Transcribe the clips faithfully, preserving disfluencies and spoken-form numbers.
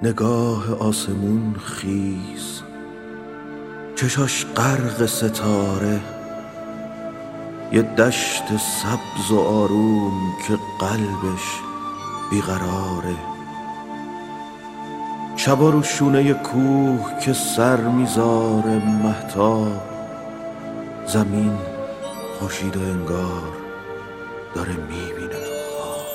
نگاه آسمون خیز، چشاش غرق ستاره، یه دشت سبز و آروم که قلبش بیقراره. شبا رو شونه کوه که سر میذاره مهتاب، زمین خورشید انگار داره میبینه تو خواب.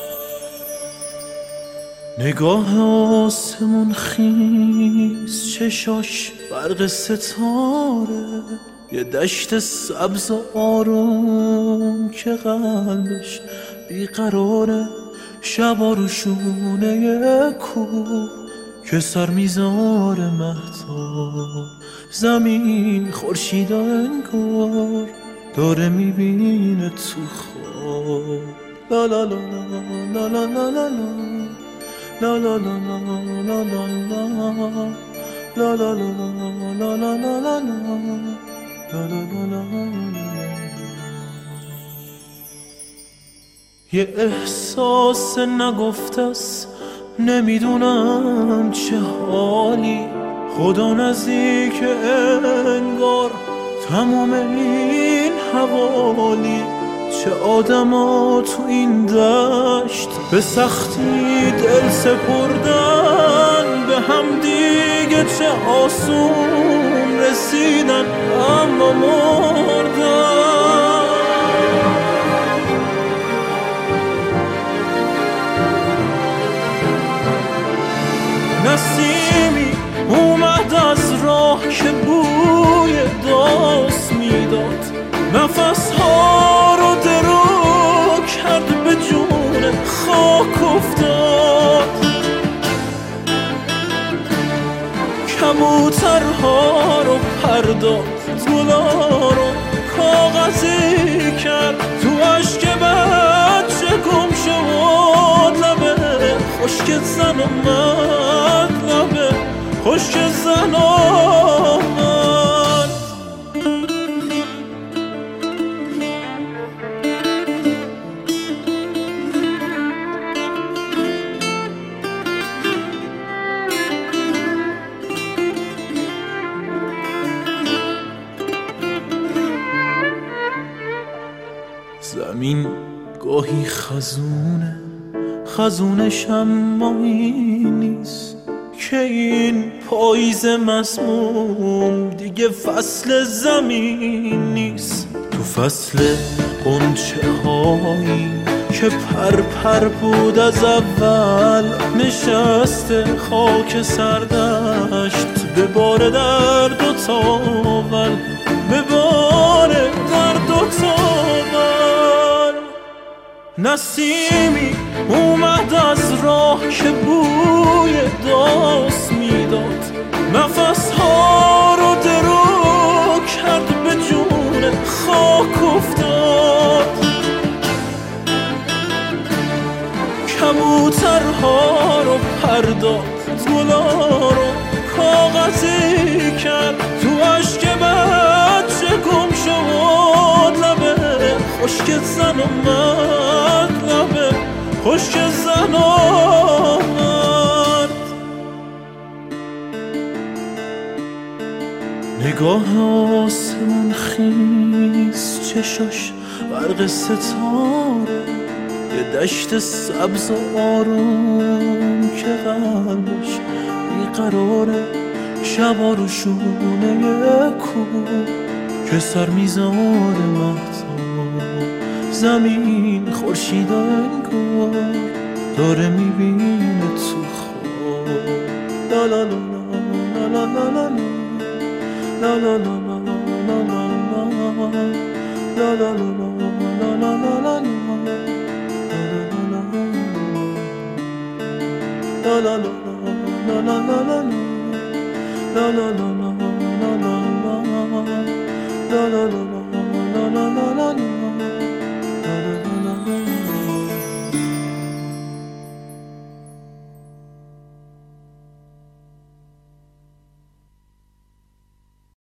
نگاه آسمون خیز، چشاش برق ستاره، یه دشت سبز و آروم که قلبش بیقراره. شبا رو شونه کوه که سر میذاره مهتاب، زمین خورشید انگار داره میبینه تو خواب. لا لا لا لا لا لا لا لا لا لا لا لا لا لا لا لا لا لا لا. یه احساس نگفته است، نمیدونم چه حالی، خدا نزدیک انگار تمام این حوالی. چه آدما تو این دشت به سختی دل سپردن به هم دیگه، چه آسون رسیدن اما مردن. نسیمی اومد از راه که بوی داس میداد، نفس ها رو درو کرد به جون خاک افتاد. کبوترها رو پرداخت، گلا رو کاغذی کرد، تو اشک بچه گم شد لبه خشک زن اومد، لبه خشک زن اومد. زمین گاهی خزونه، خزونش اما این نیست که این پاییز مسموم دیگه فصل زمین نیست. تو فصل غنچه هایی که پر پر بود از اول، نشسته خاک سردشت به بار درد و تاول، به بار درد و تاول. نسیمی اومد از راه که بوی داس میداد، نفس ها رو درو کرد به جون خاک افتاد. کبوترها رو پرداخت، گلا رو کاغذی کرد، تو اشک بچه گم شد لبه خشک زن اومد، لبه خشک زن اومد. نگاه آسمون خیز، چشاش برق ستاره، یه دشت سبز و آروم که قلبش بیقراره. شبا رو شونه کوه که سر میذاره مهتاب، زمین خورشید انگار داره میبینه تو خواب. لا لا لا لا لا لا لا لا لا لا لا لا لا لا